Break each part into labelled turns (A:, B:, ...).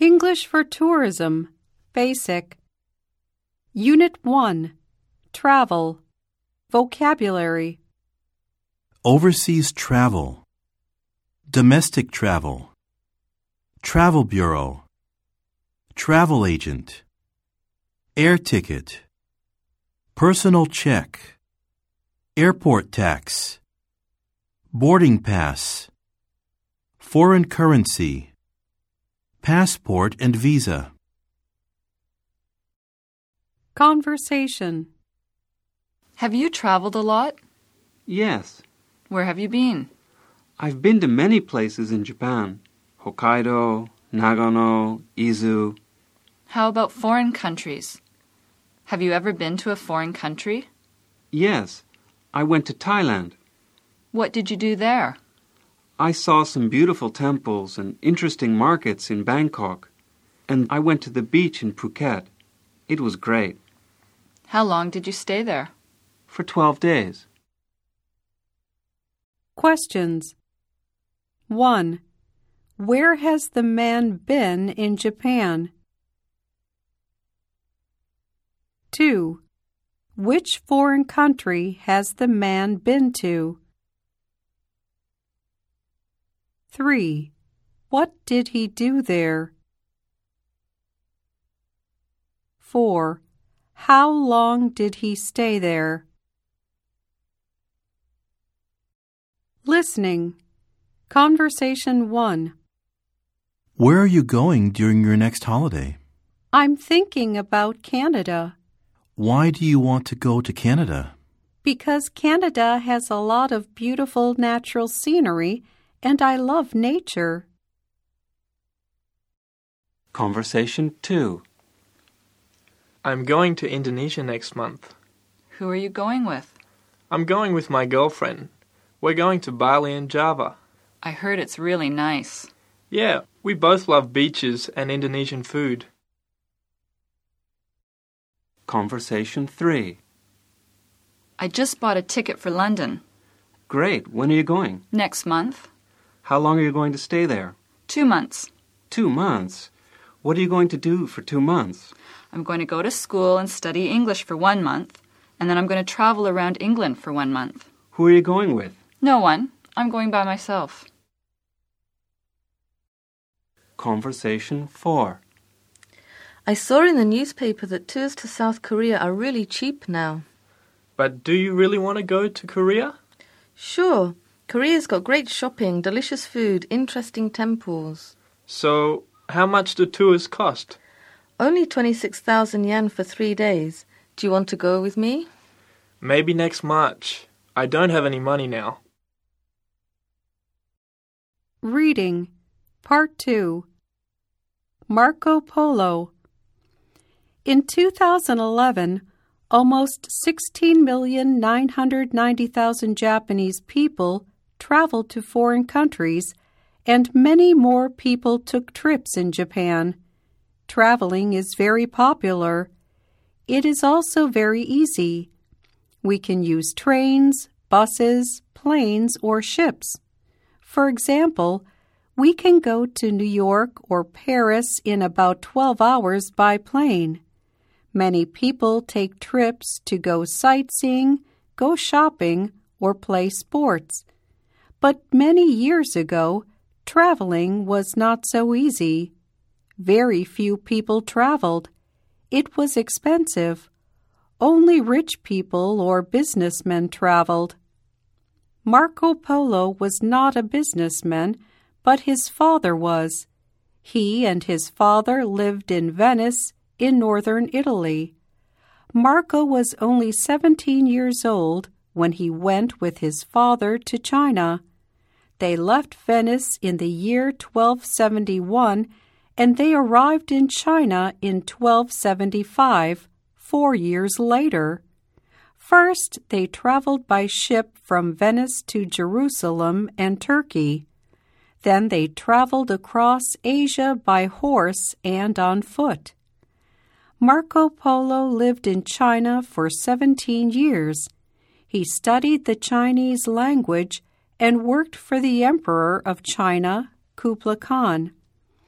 A: English for Tourism, Basic. Unit 1, Travel, Vocabulary.
B: Overseas travel, domestic travel, travel bureau, travel agent, air ticket, personal check, airport tax, boarding pass, foreign currency, passport and visa.
A: Conversation.
C: Have you traveled a lot?
D: Yes.
C: Where have you been?
D: I've been to many places in Japan. Hokkaido, Nagano, Izu.
C: How about foreign countries? Have you ever been to a foreign country?
D: Yes. I went to Thailand.
C: What did you do there?
D: I saw some beautiful temples and interesting markets in Bangkok. And I went to the beach in Phuket. It was great.
C: How long did you stay there?
D: For 12 days.
A: Questions. 1. Where has the man been in Japan? 2. Which foreign country has the man been to? 3. What did he do there? 4. How long did he stay there? Listening. Conversation 1.
B: Where are you going during your next holiday?
A: I'm thinking about Canada.
B: Why do you want to go to Canada?
A: Because Canada has a lot of beautiful natural scenery, and I love nature.
D: Conversation 2.
E: I'm going to Indonesia next month.
C: Who are you going with?
E: I'm going with my girlfriend. We're going to Bali and Java.
C: I heard it's really nice.
E: Yeah, we both love beaches and Indonesian food.
D: Conversation 3.
C: I just bought a ticket for London.
D: Great. When are you going?
C: Next month.
D: How long are you going to stay there?
C: 2 months.
D: 2 months? What are you going to do for 2 months?
C: I'm going to go to school and study English for 1 month, and then I'm going to travel around England for 1 month.
D: Who are you going with?
C: No one. I'm going by myself.
D: Conversation 4.
F: I saw in the newspaper that tours to South Korea are really cheap now.
E: But do you really want to go to Korea?
F: Sure. Korea's got great shopping, delicious food, interesting temples.
E: So, how much do tours cost?
F: Only 26,000 yen for 3 days. Do you want to go with me?
E: Maybe next March. I don't have any money now.
A: Reading. Part 2. Marco Polo. In 2011, almost 16,990,000 Japanese people traveled to foreign countries, and many more people took trips in Japan. Traveling is very popular. It is also very easy. We can use trains, buses, planes, or ships. For example, we can go to New York or Paris in about 12 hours by plane. Many people take trips to go sightseeing, go shopping, or play sports. But many years ago, traveling was not so easy. Very few people traveled. It was expensive. Only rich people or businessmen traveled. Marco Polo was not a businessman, but his father was. He and his father lived in Venice, in northern Italy. Marco was only 17 years old when he went with his father to China. They left Venice in the year 1271, and they arrived in China in 1275, 4 years later. First, they traveled by ship from Venice to Jerusalem and Turkey. Then they traveled across Asia by horse and on foot. Marco Polo lived in China for 17 years. He studied the Chinese language and worked for the Emperor of China, Kublai Khan.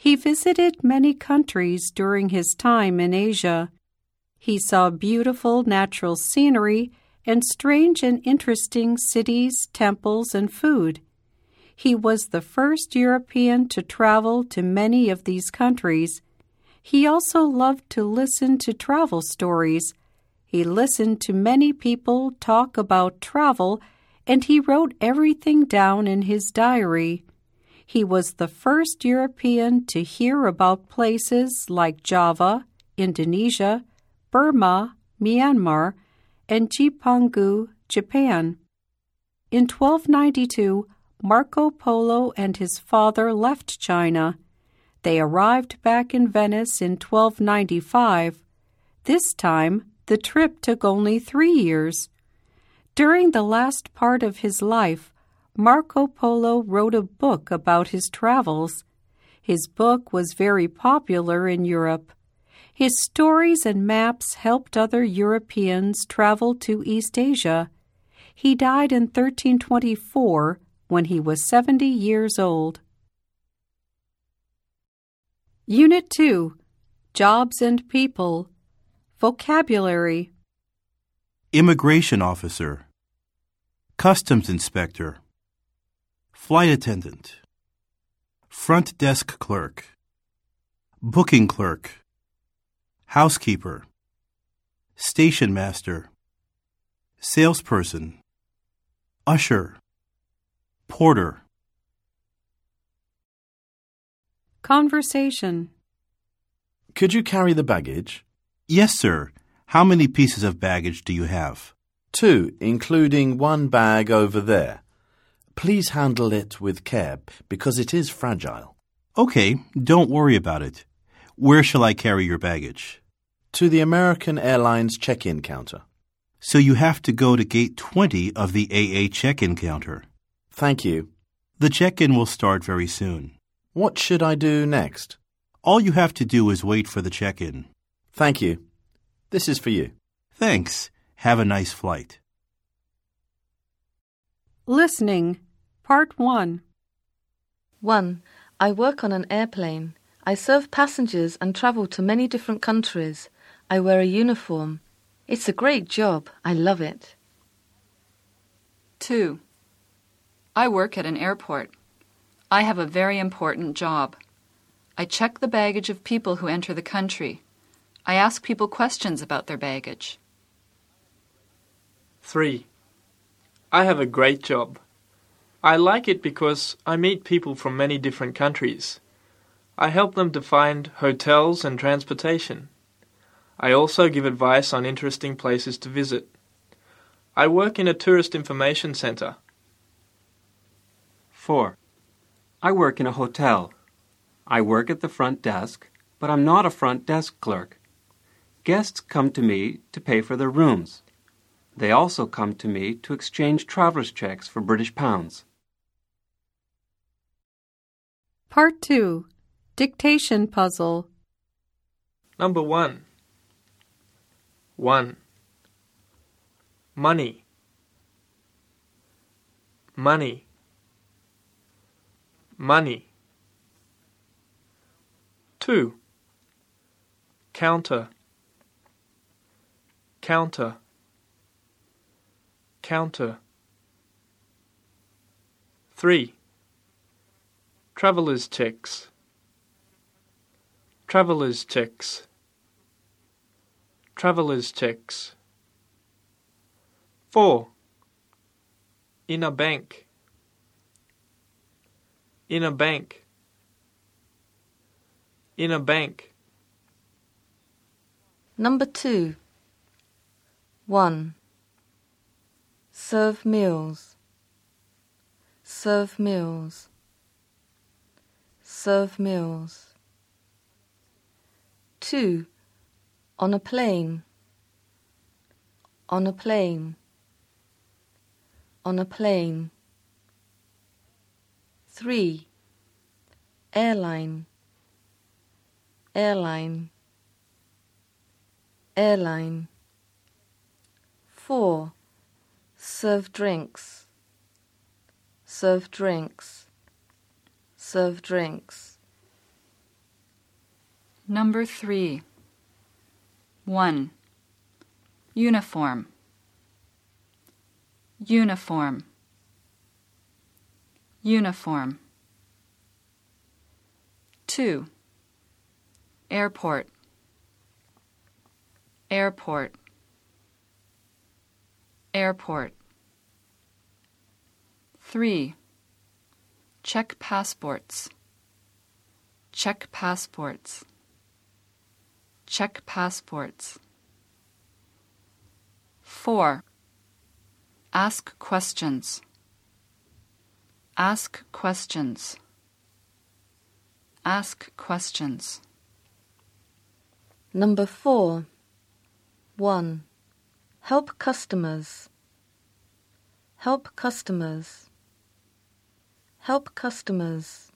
A: He visited many countries during his time in Asia. He saw beautiful natural scenery and strange and interesting cities, temples, and food. He was the first European to travel to many of these countries. He also loved to listen to travel stories. He listened to many people talk about travel, and he wrote everything down in his diary. He was the first European to hear about places like Java, Indonesia, Burma, Myanmar, and Jipangu, Japan. In 1292, Marco Polo and his father left China. They arrived back in Venice in 1295. This time, the trip took only 3 years. During the last part of his life, Marco Polo wrote a book about his travels. His book was very popular in Europe. His stories and maps helped other Europeans travel to East Asia. He died in 1324 when he was 70 years old. Unit 2. Jobs and People. Vocabulary.
B: Immigration officer, customs inspector, flight attendant, front desk clerk, booking clerk, housekeeper, station master, salesperson, usher, porter.
A: Conversation.
G: Could you carry the baggage?
B: Yes, sir. How many pieces of baggage do you have?
G: 2, including 1 bag over there. Please handle it with care, because it is fragile.
B: Okay, don't worry about it. Where shall I carry your baggage?
G: To the American Airlines check-in counter.
B: So you have to go to gate 20 of the AA check-in counter.
G: Thank you.
B: The check-in will start very soon.
G: What should I do next?
B: All you have to do is wait for the check-in.
G: Thank you. This is for you.
B: Thanks. Have a nice flight.
A: Listening. Part 1.
F: 1. I work on an airplane. I serve passengers and travel to many different countries. I wear a uniform. It's a great job. I love it.
C: 2. I work at an airport. I have a very important job. I check the baggage of people who enter the country. I ask people questions about their baggage.
E: 3. I have a great job. I like it because I meet people from many different countries. I help them to find hotels and transportation. I also give advice on interesting places to visit. I work in a tourist information center.
D: 4. I work in a hotel. I work at the front desk, but I'm not a front desk clerk. Guests come to me to pay for their rooms. They also come to me to exchange traveler's checks for British pounds.
A: Part 2. Dictation puzzle.
E: Number 1. 1. Money. Money. Money. 2. Counter. Counter. Counter. 3. Traveller's checks. Traveller's checks. Traveller's checks. 4. In a bank. In a bank. In a bank.
F: Number 2. 1. Serve meals. Serve meals. Serve meals. 2. On a plane. On a plane. On a plane. 3. Airline. Airline. Airline. 4. Serve drinks. Serve drinks. Serve drinks.
C: Number 3. 1. Uniform. Uniform. Uniform. 2. Airport. Airport. Airport. 3. Check passports. Check passports. Check passports. 4. Ask questions. Ask questions. Ask questions.
F: Number 4. 1. Help customers. Help customers. Help customers.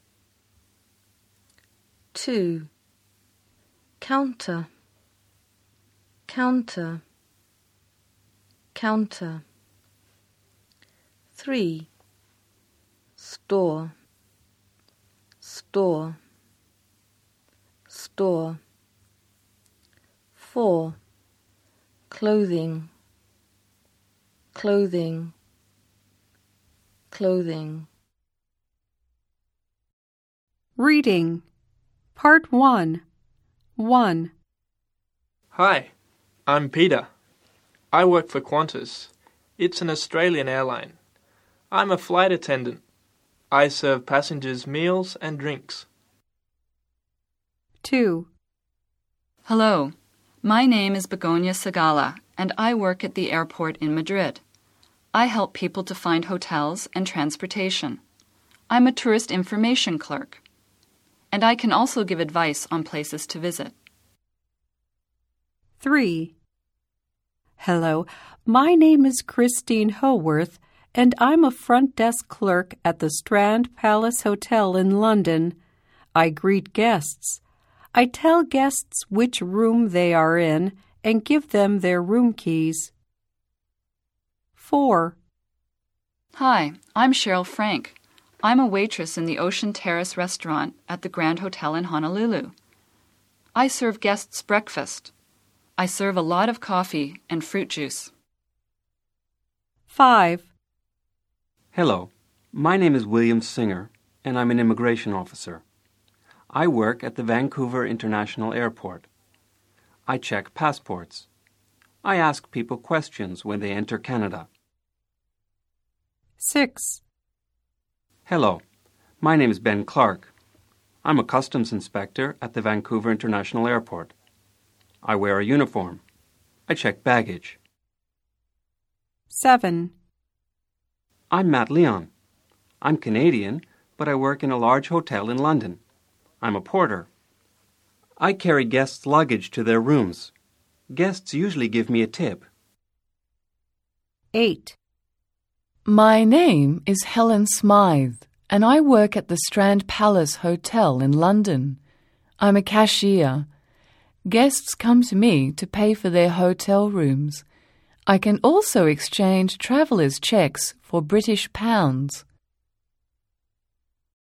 F: 2. Counter. Counter. Counter. 3. Store. Store. Store. 4. Clothing. Clothing. Clothing.
A: Reading. Part 1. 1.
E: Hi, I'm Peter. I work for Qantas. It's an Australian airline. I'm a flight attendant. I serve passengers meals and drinks.
A: 2.
C: Hello, my name is Begonia Segala, and I work at the airport in Madrid. I help people to find hotels and transportation. I'm a tourist information clerk, and I can also give advice on places to visit.
A: 3. Hello, my name is Christine Howarth, and I'm a front desk clerk at the Strand Palace Hotel in London. I greet guests. I tell guests which room they are in and give them their room keys. 4.
C: Hi, I'm Cheryl Frank. I'm a waitress in the Ocean Terrace restaurant at the Grand Hotel in Honolulu. I serve guests breakfast. I serve a lot of coffee and fruit juice.
A: 5.
D: Hello, my name is William Singer, and I'm an immigration officer. I work at the Vancouver International Airport. I check passports. I ask people questions when they enter Canada.
A: 6.
D: Hello, my name is Ben Clark. I'm a customs inspector at the Vancouver International Airport. I wear a uniform. I check baggage.
A: 7.
D: I'm Matt Leon. I'm Canadian, but I work in a large hotel in London. I'm a porter. I carry guests' luggage to their rooms. Guests usually give me a tip.
A: 8.
H: My name is Helen Smythe, and I work at the Strand Palace Hotel in London. I'm a cashier. Guests come to me to pay for their hotel rooms. I can also exchange travellers' cheques for British pounds.